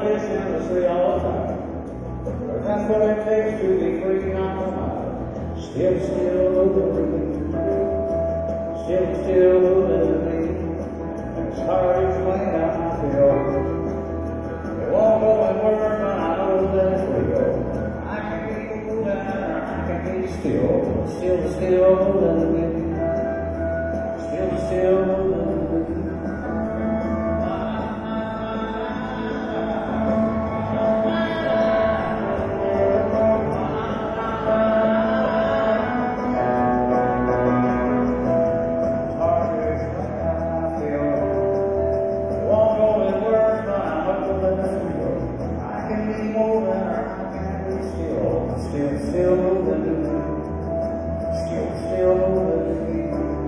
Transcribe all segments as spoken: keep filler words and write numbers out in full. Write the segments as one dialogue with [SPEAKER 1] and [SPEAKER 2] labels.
[SPEAKER 1] this industry all the time. But that's what it takes to be free, not to mind. Still, still moving. Still, still moving. It's hard to explain how I feel. They won't go and work, but I know that it's real. I can be moving, I can be still. Still, still moving. Still, still moving. Still, still moving, still, still moving.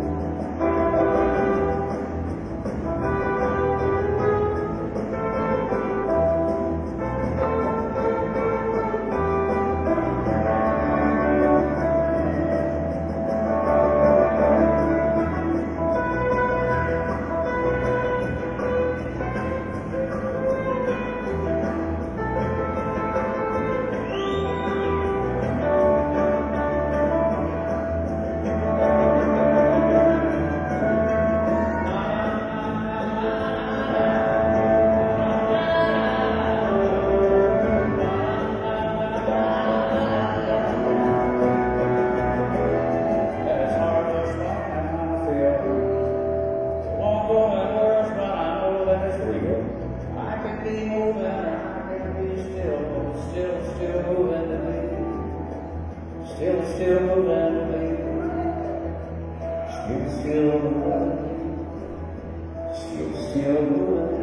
[SPEAKER 1] Still, still moving to me. Still, still moving to me. Still, still moving. Still, still moving.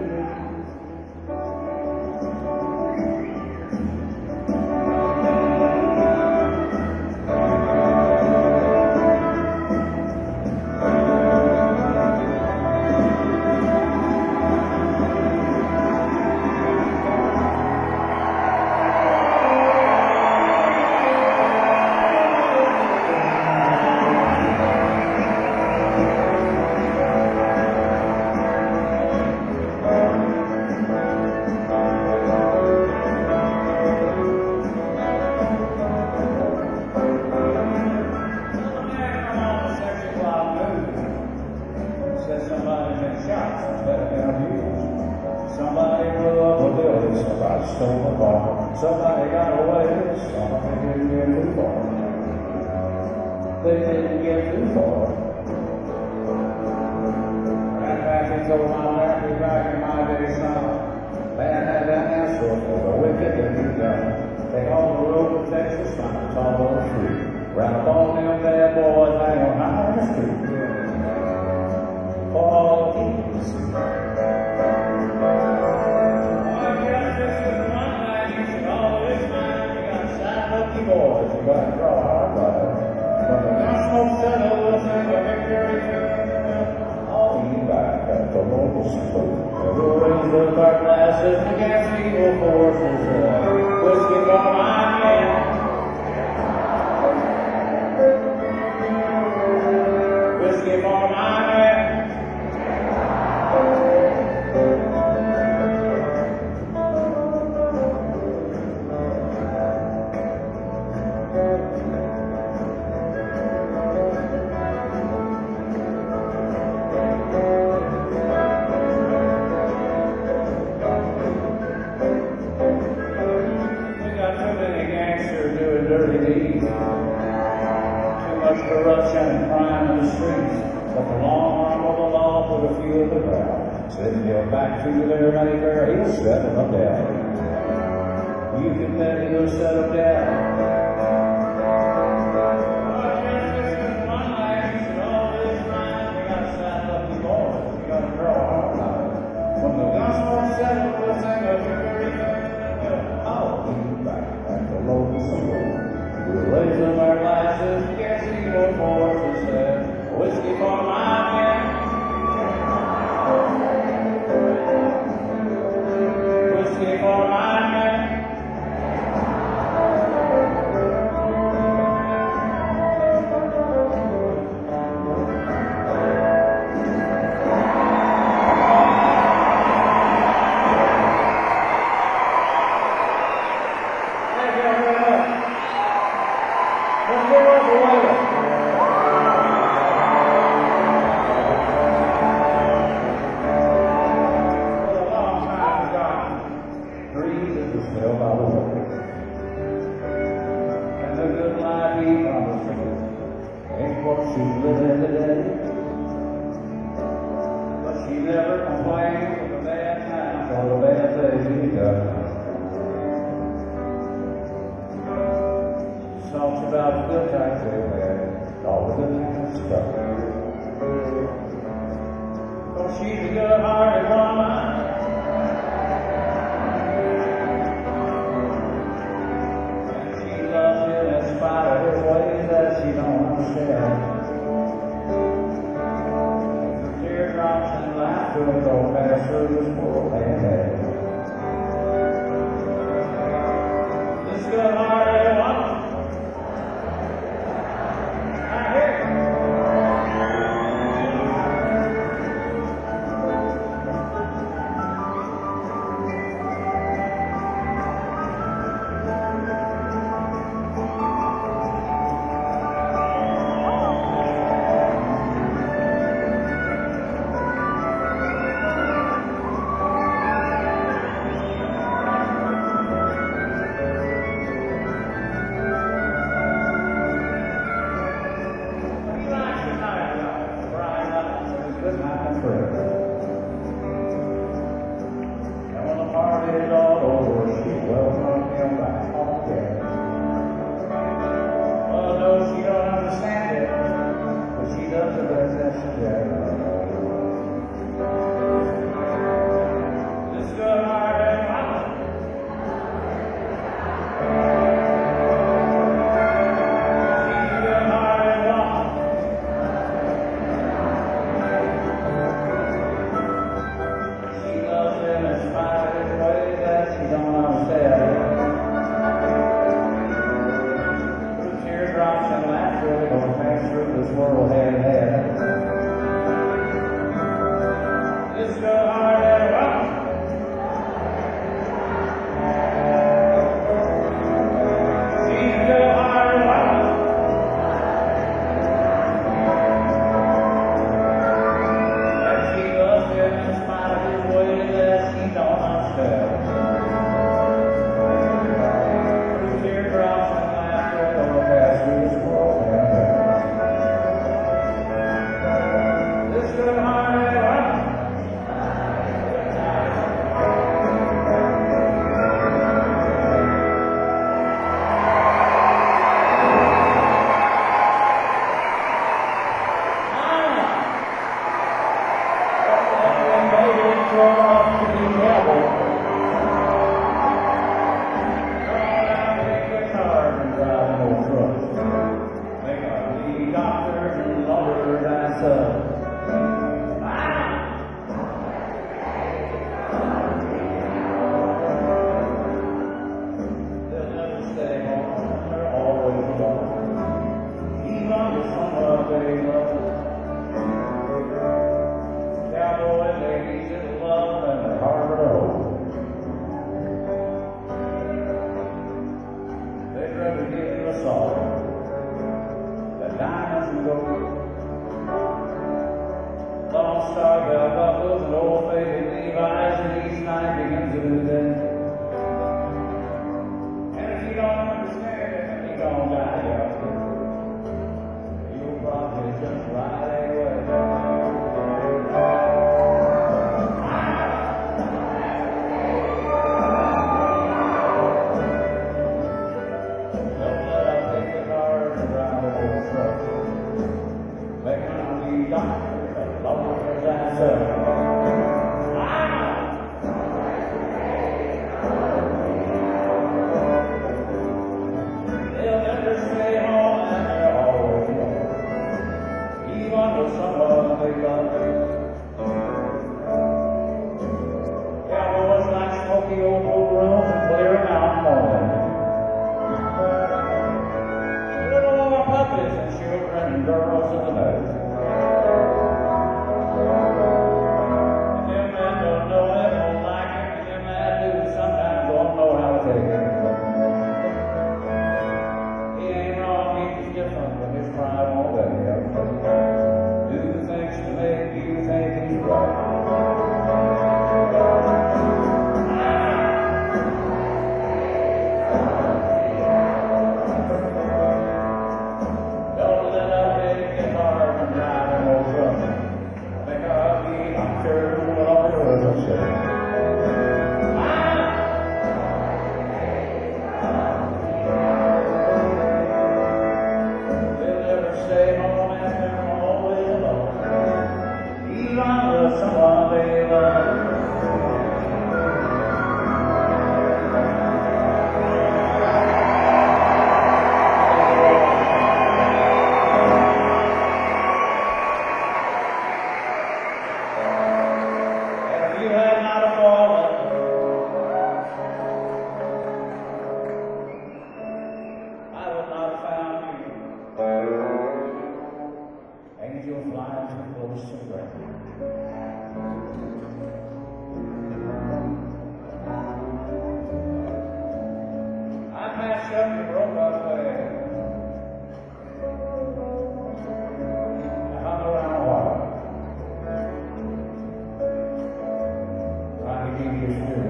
[SPEAKER 1] Somebody blew up a building, somebody stole a car, somebody got away, somebody didn't get too far. They didn't get too far. Ran back into my memory back in my day, son. Man had that answer for the wicked that you done. Take all the road to Texas, find a tall on the street. Ran up all them bad boys, hang on High Street. For all keys. Boys, you got to draw hard life. But the gospel settled the thing of victory. I'll be back at the local school. We'll raise the dark glasses against evil forces. Whiskey for my man. Whiskey for my man. Dirty deeds. Too much corruption and crime in the streets. But the long arm of the law put a few of the crowd. Said he'll back to their neighbor, he'll settle them down. You can bet he'll settle down. When the gospel settled the thing of victory, I'll be back at the local school. We'll raise them our glasses against evil forces, said, whiskey for my man. Whiskey for my man. the good times we've had, all the good times struck. Cause she's a good-hearted woman. And she loves you in spite of her ways that she don't understand. Teardrops and laughter go past through this poor man's head. This good-hearted woman, I hear you.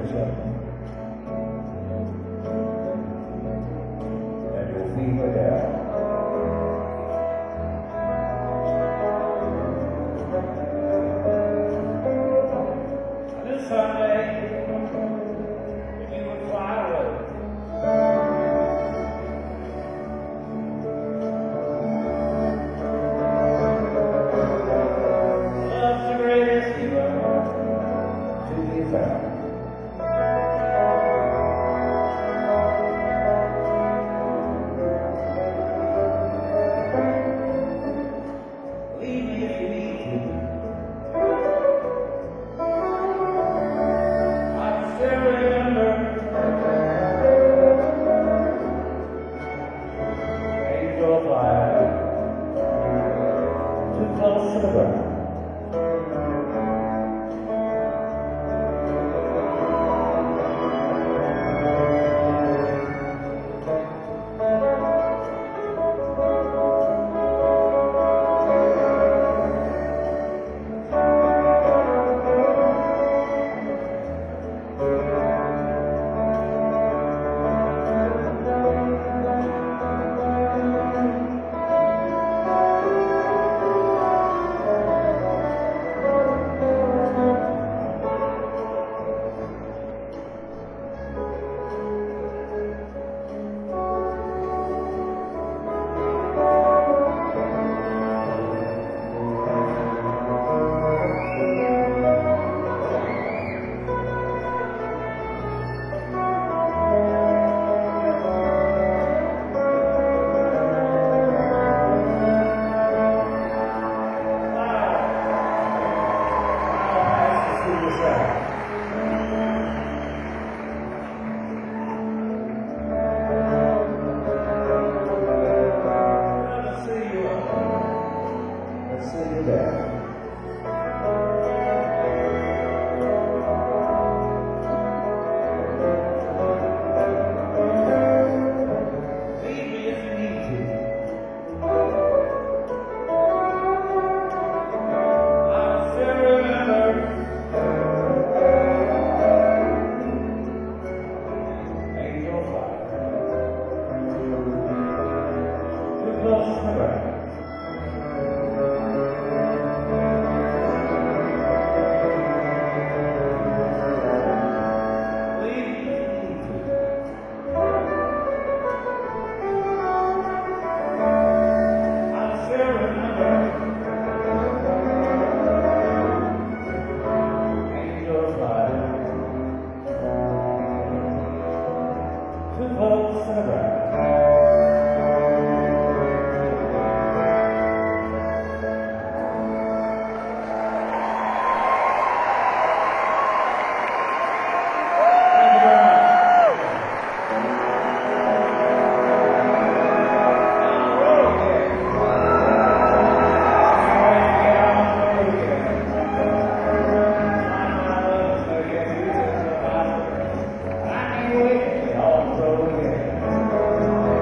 [SPEAKER 1] yourself. And your feet are down. And this Sunday, if you would fly away, love's the greatest hero to be found. Leave me if you need to. I still remember angel fire too close to the ground. Let's see you there. Leave me if you need to. I still remember angel fire too close to the ground. Too close to the ground. Wait, all through again.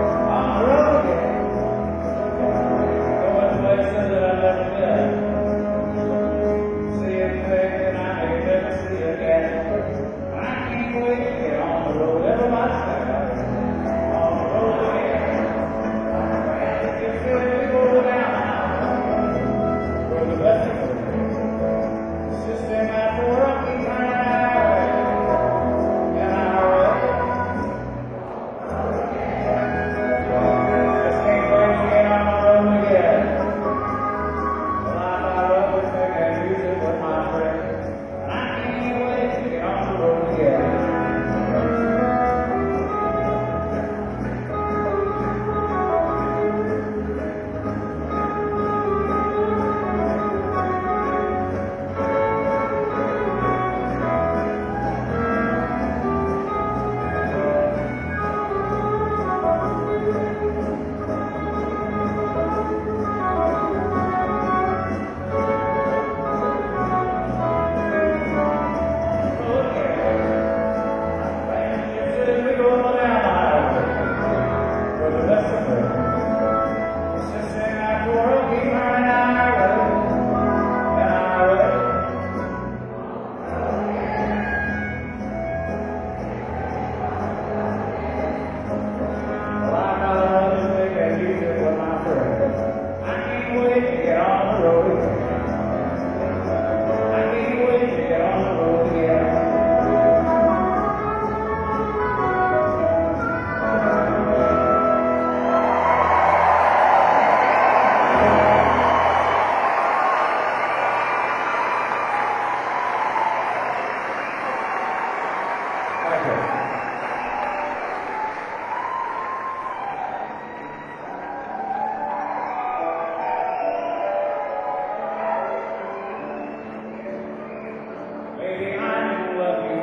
[SPEAKER 1] Maybe I didn't love you.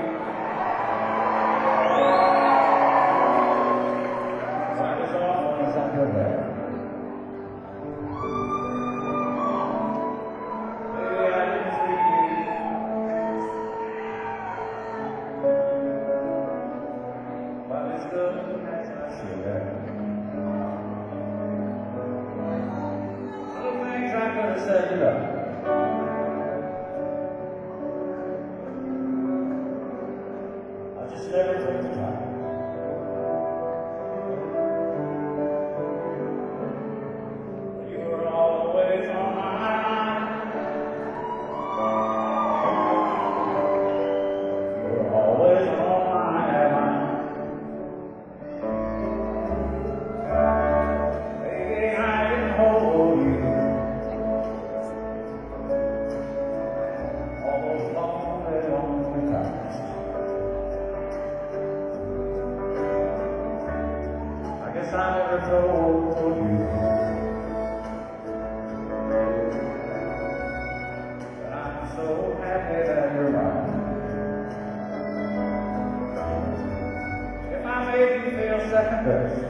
[SPEAKER 1] So I was awful as I feel bad. Maybe I didn't treat you. But it's good as I feel bad. Other things I could have said to them. I just never took the time. You were always on my mind. You were always on my mind. Baby, I can hold you. All those lonely, lonely times. I guess I never told you that I'm so happy that you're mine. If I made you feel second best,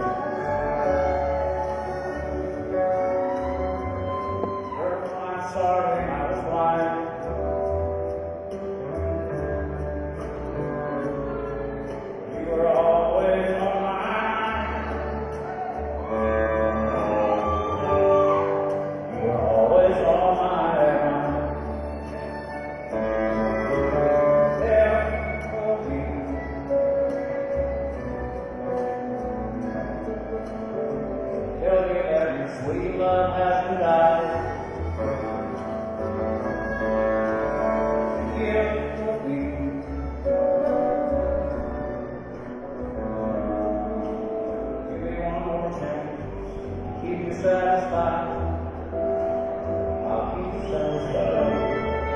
[SPEAKER 1] girl, I'm sorry I was blind. You were always on my sweet love hasn't died. Give with me. Give me one more chance. Keep you satisfied. I'll keep you satisfied.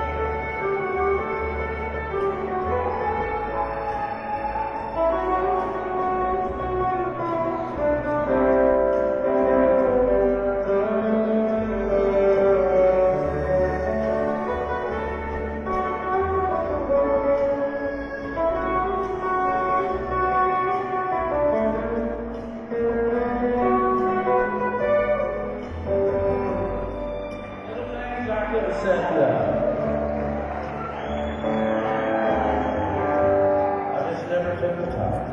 [SPEAKER 1] I could have said that. I just never took the time.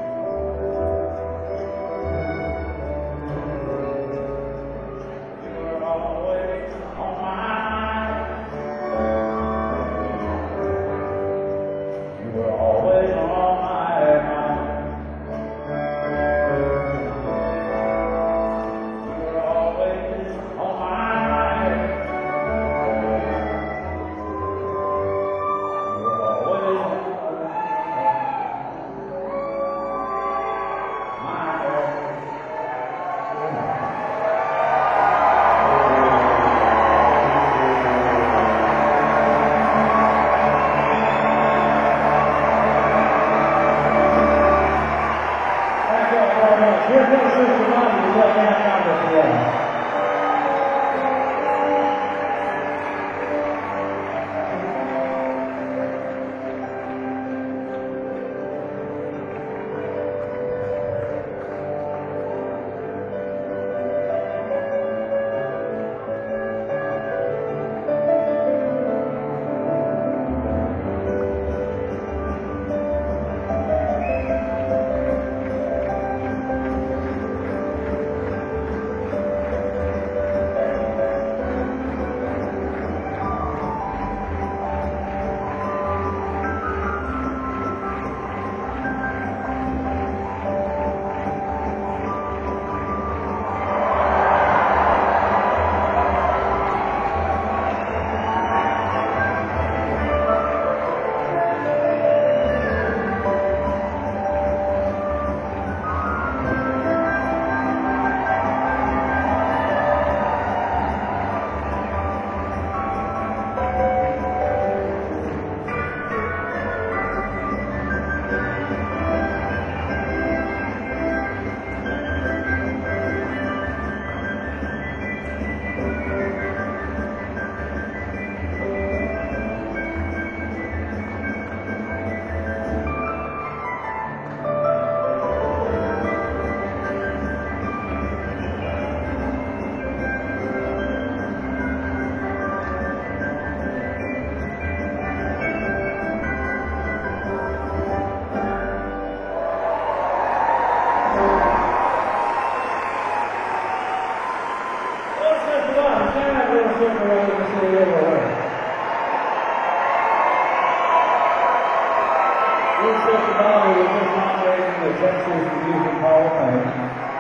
[SPEAKER 1] You were always on my mind. You were always on my mind. You were always on my mind. Lisa Shabali was just nominated in the Texas Music Hall of Fame.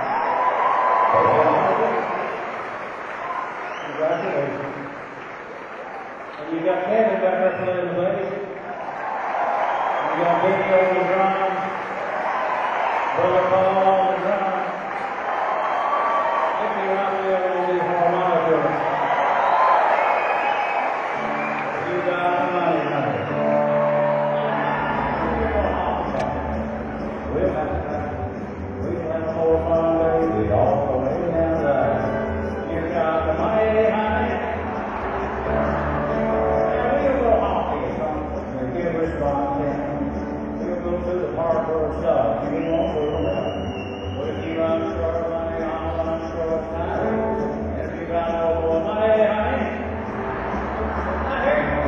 [SPEAKER 1] Congratulations. And you got Kevin back there playing the bass. You got Benny on the drums. Brother Paul on the drums. Mickey right there on the harmonica. You got the money, money. We'll have, we'll have more fun, baby, all the way down the line. You got the money, honey. And we'll go hockey or something. We'll give us fun, then. We'll go to the park for a stop. You won't go around. But if you run short of money, I'll run short of time. And if you got no more money, honey, I hear you.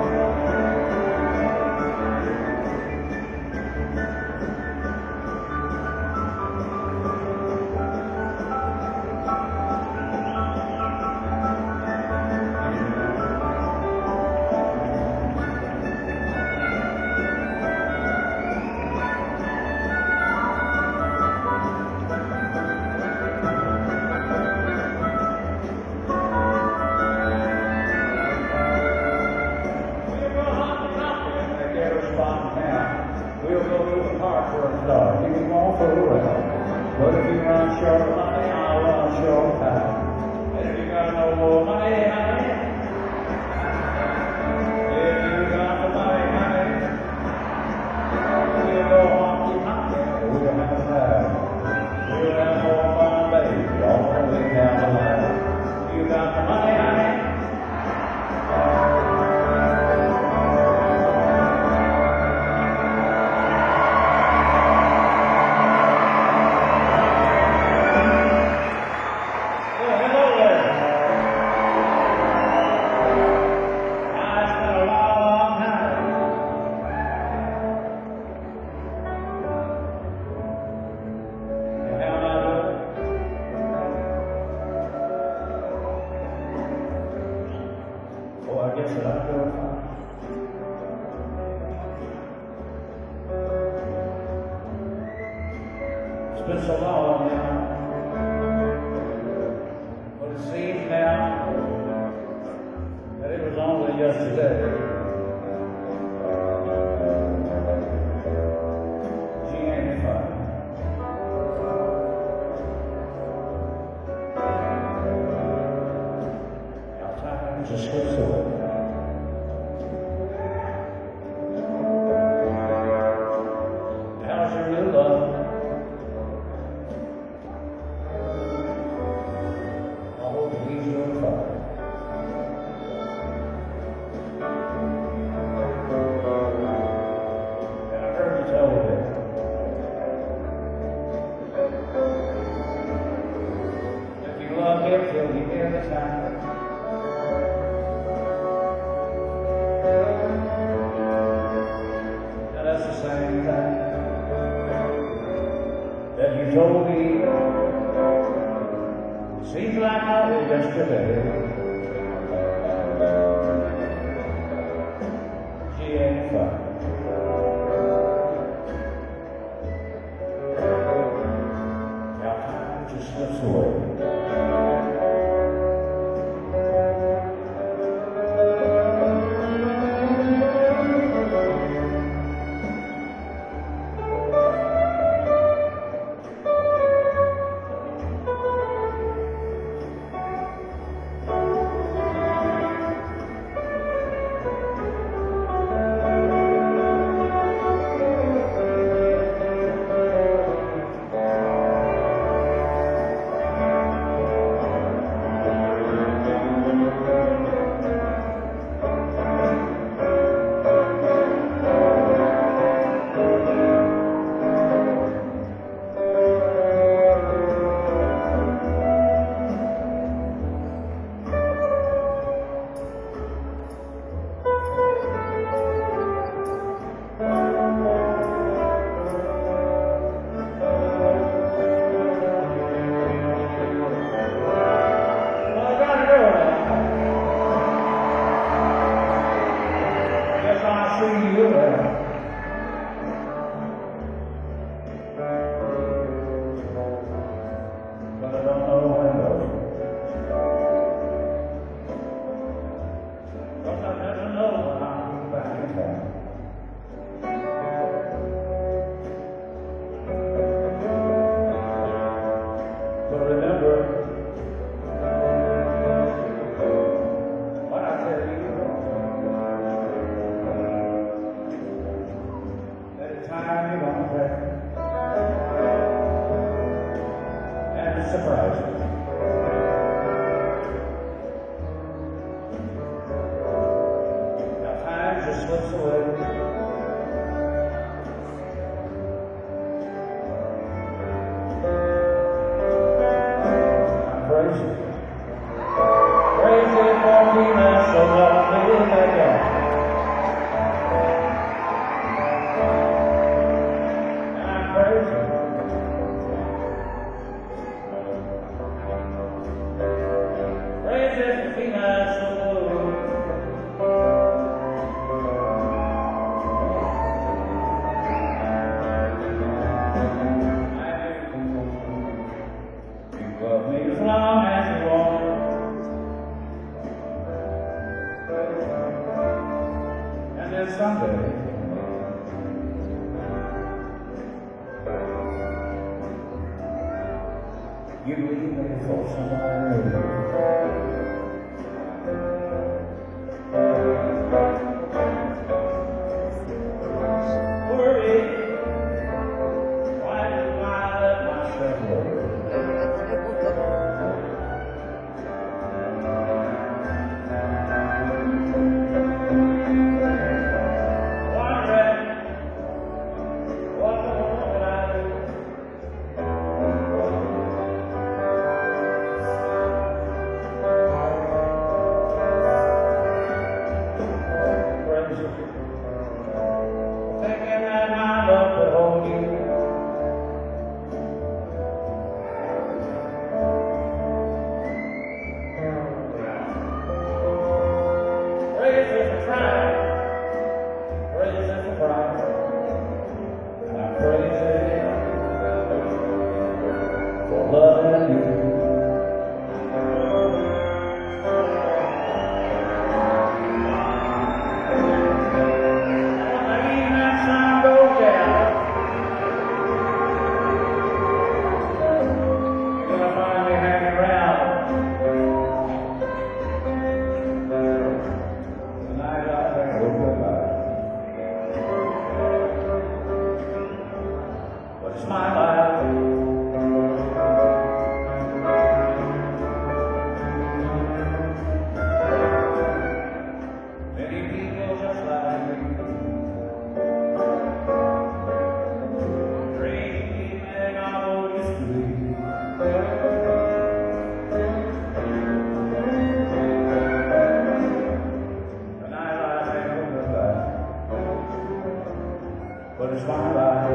[SPEAKER 1] We'll go to the park for a start. You can walk around. But if you run short of money, I'll run short of time. And if you got no more money, honey, if you got the money, honey, we'll go hockey, hockey. We'll have time. We'll have more fun, baby, all the way down the line. You got the money, honey. I guess that I'm doing fine. It's been so long now, but it seems now that it was only yesterday. She ain't fine. Now time just slips away. Till you hear the sound. Now that's the same thing that you told me. Seems like I was yesterday. She ain't fine. Now time just slips away. time you're gonna take and surprise you. Now time just slips away. I'm crazy. Crazy for feeling so lovely again. Love me as long as you want, and then someday you leave me for somebody new. Worry, why do I let myself worry? Thinking that my love could hold you, crazy for trying, crazy for crying, and I'm crazy for loving you. It's my life. Many people just like me, dreaming of what used to be. The nightlife ain't no good life, but it's my life.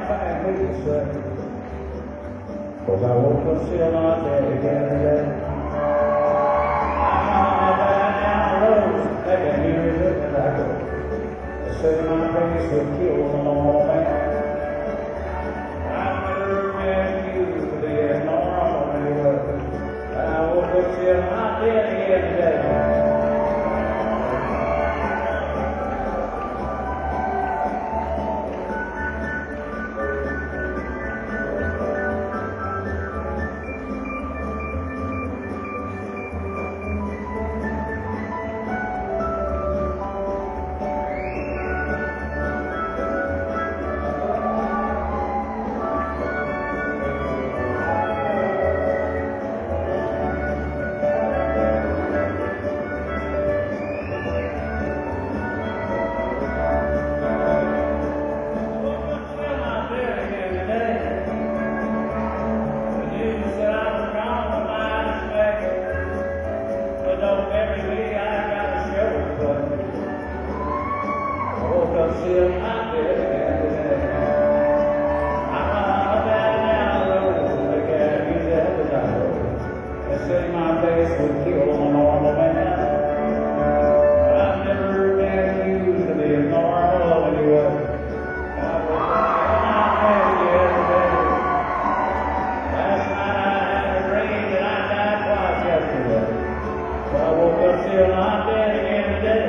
[SPEAKER 1] family to say, 'cause I woke up still not dead again today. I'm on my down the road, they can hear me looking like a I said my face would kill the normal man. I've never met you to be a normal anyway. I woke up still not dead again today. Still not dead again today. I'm down the road, they can't use that as I road. They say my face would kill a normal man. I've never been used to be a normal anyway. I was not dead again today. Last night I had a dream that I died twice yesterday. So I woke up still not dead again today.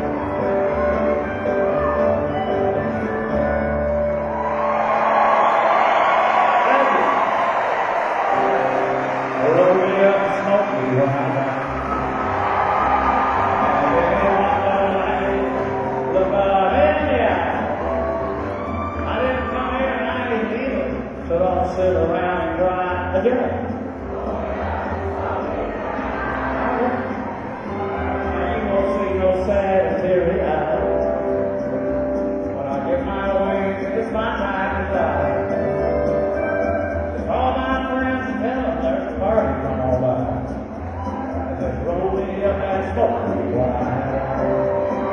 [SPEAKER 1] So don't sit around and cry again. You won't see no sad and teary eyes. When I get my wings, it's my time to die. Just call my friends and tell them there's a party come on by. And just roll me up that smoke wine.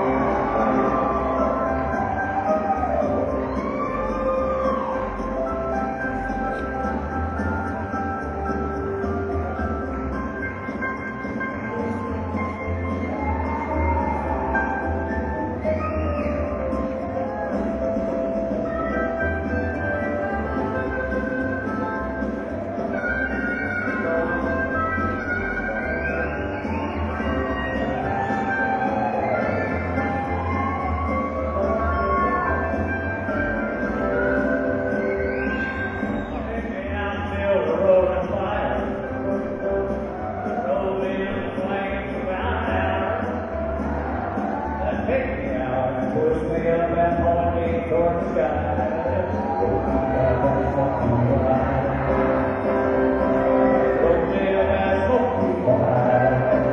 [SPEAKER 1] Push me up and hold me toward the sky. Roll me up and smoky wine. Roll me up and smoky wine.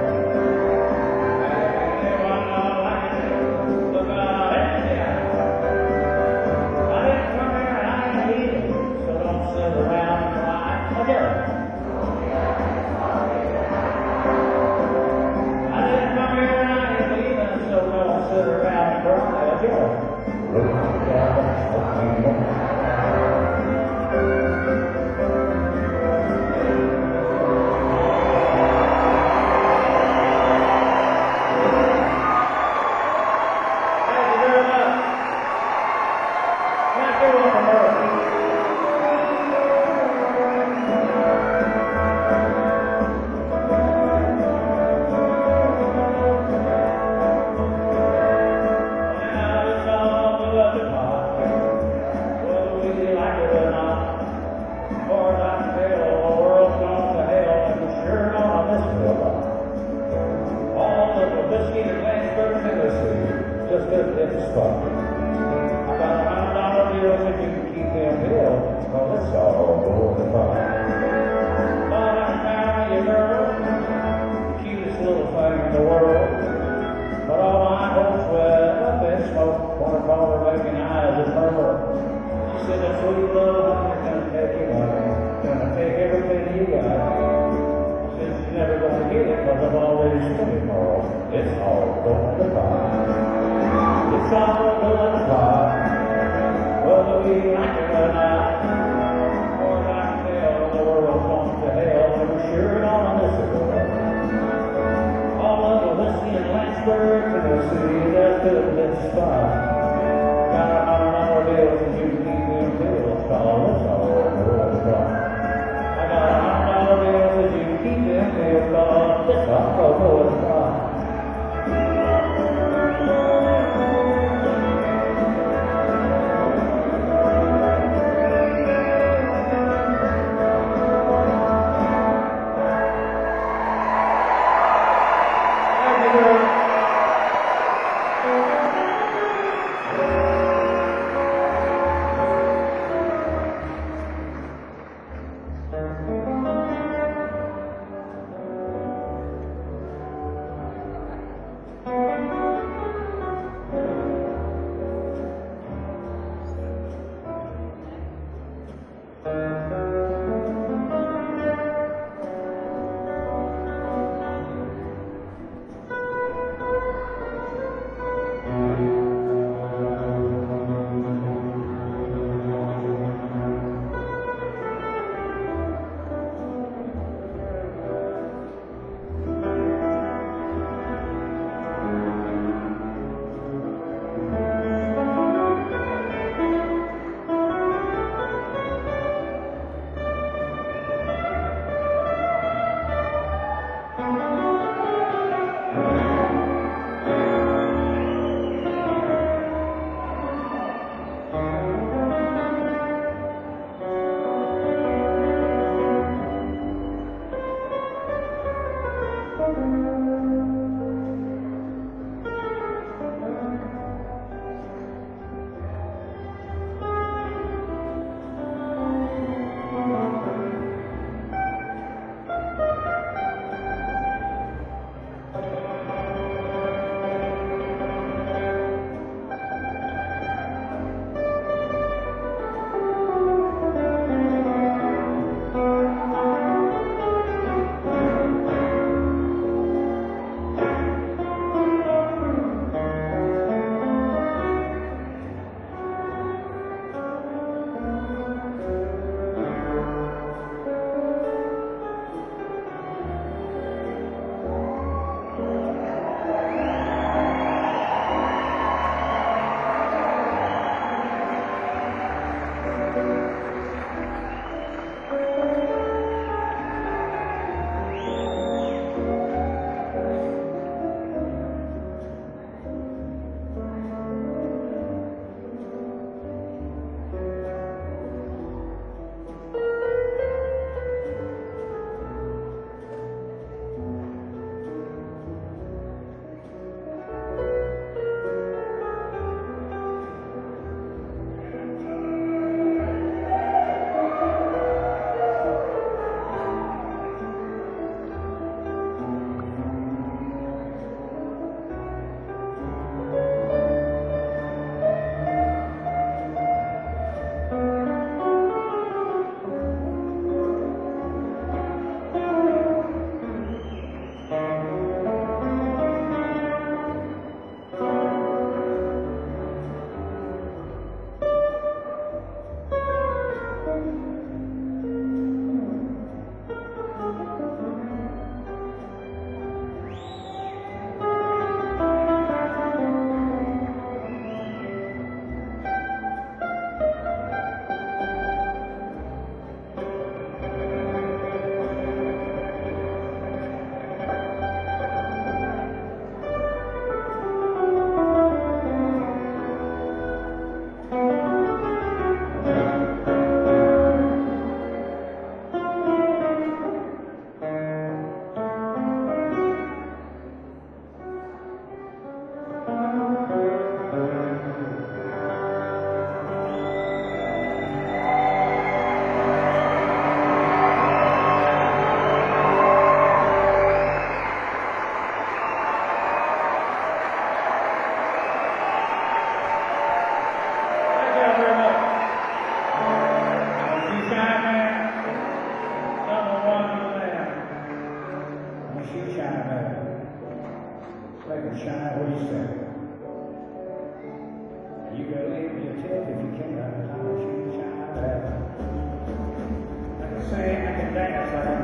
[SPEAKER 1] Anyone know I can look out in the eye. I didn't come here and I ain't eating, so don't sit around and cry again. I didn't come here and I ain't leaving, so don't sit around and cry again. Look down and smoking wine. Just at this spot. I got a hundred dollar deal if you be like it or not. Or I can tell the world comes to hell, and we're sure on this world. All of the whiskey in Lynchburg to the city that took this spot. Got a hundred dollar bills and you keep them bills, call us all the world clock. I got a hundred dollar bills and you keep them bills, call this all the world clock.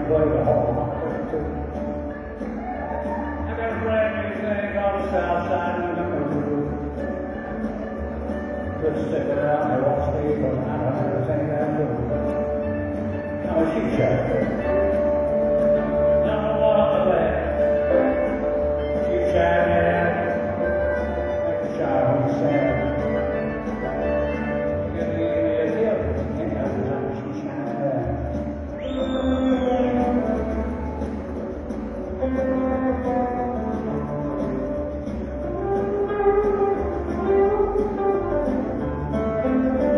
[SPEAKER 1] play the harmonica too. I got a brand new thing on the south side of the road. Just stick it out and watch me from nine hundred thing down the road. I'm a sheep shack. Number one of that. Sheep shack, yeah. Make a child on the sand. Thank you.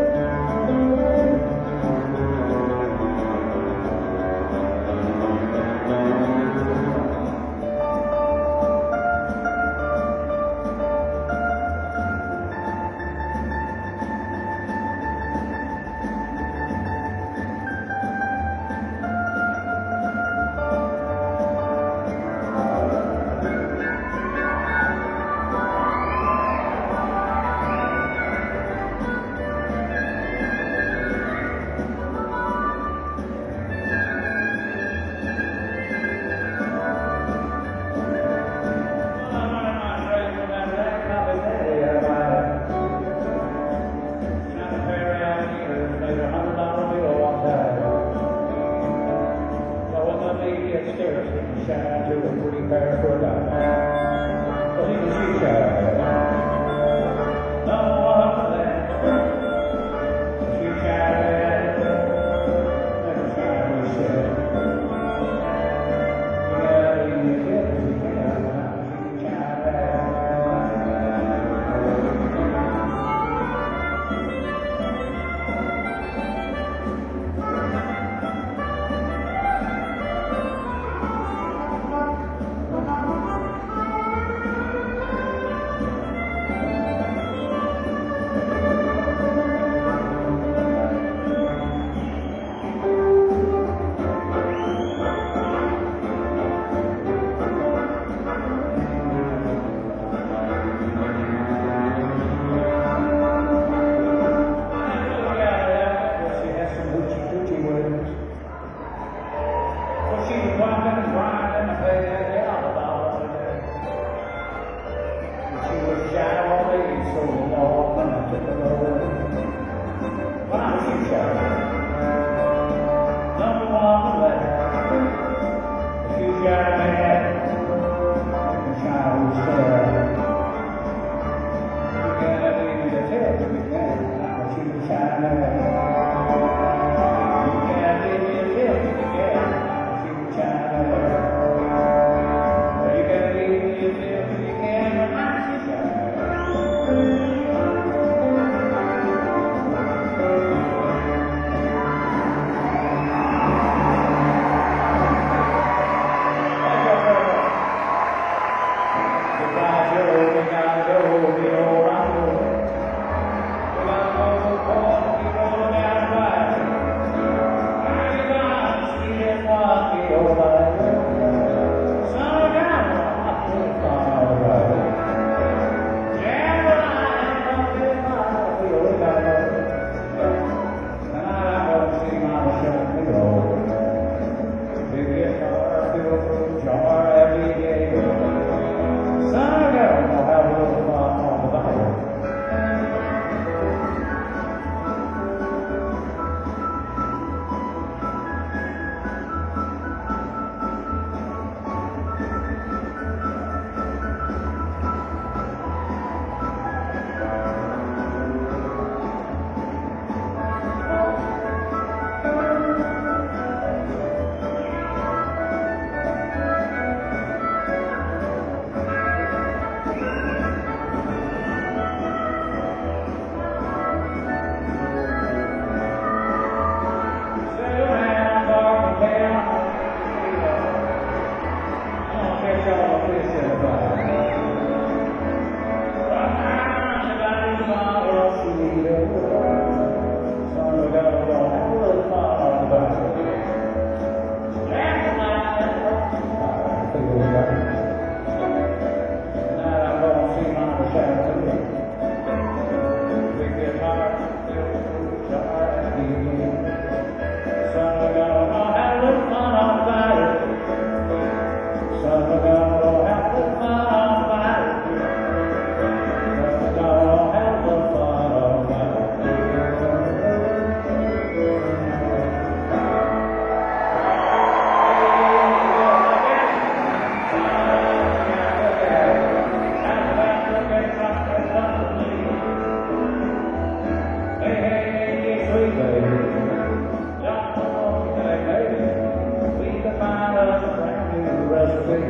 [SPEAKER 1] baby. Don't know that, baby. We can find us a brand new recipe.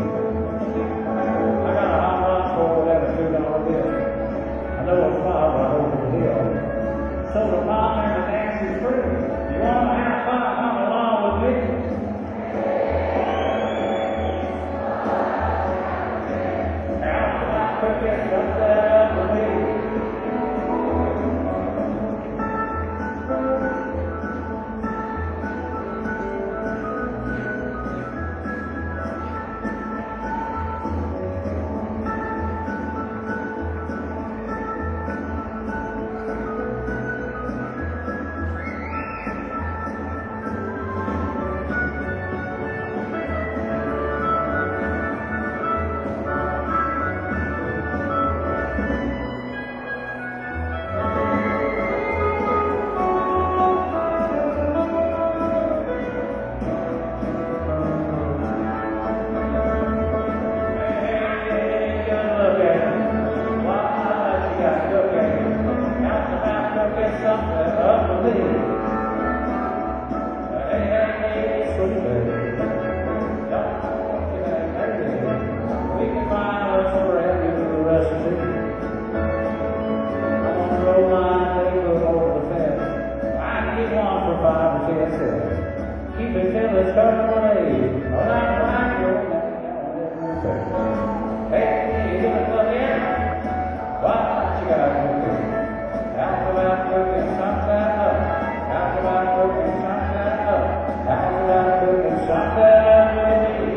[SPEAKER 1] I got a hot rod for that a two dollar bill. I know a fire right over the hill. So the mom and the dance is free. You want to have fun? Come along with me. Out to my cookie, shut that up for me. Keep it till it's Chevrolet. Oh, that's right, you're hey, you gonna come in? What you got to do? How's about cooking something up? How's about cooking something up? How's about cooking something up with me?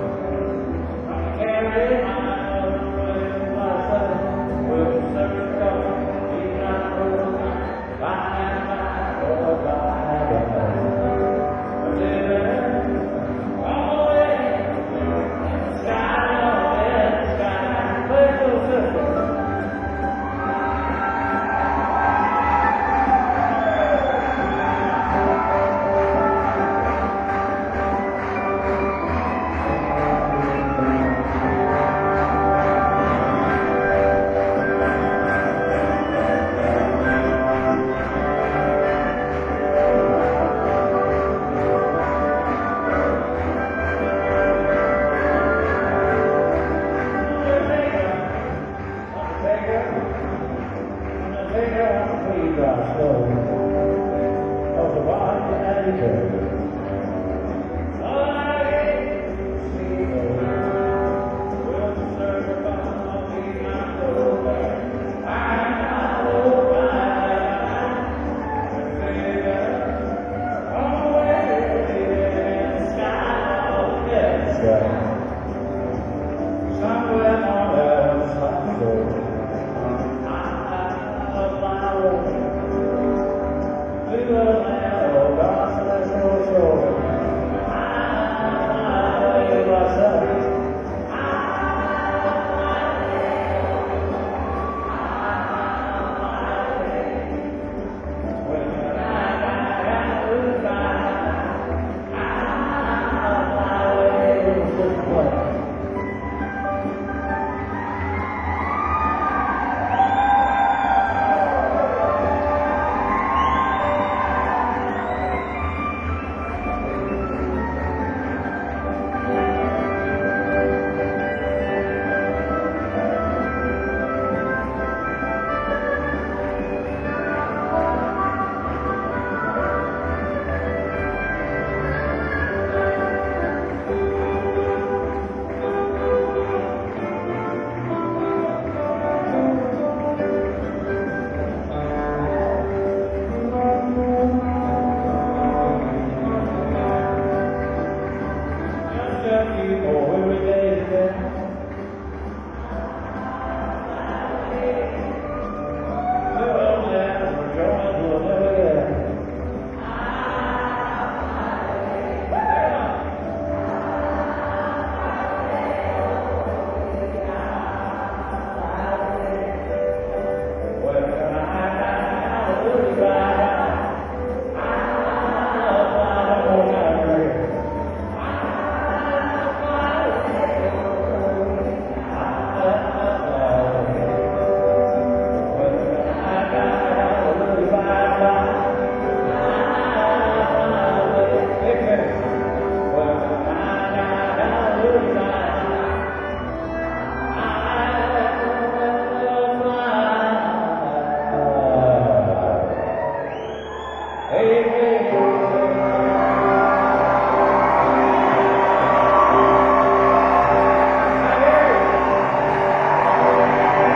[SPEAKER 1] With we drive slow. Of the body and the curve. Somewhere on else I go. I fly away. We will have a God's shore. I fly myself. People every day today. Well, yeah, we're going to another day.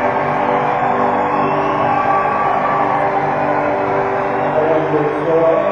[SPEAKER 1] Joy.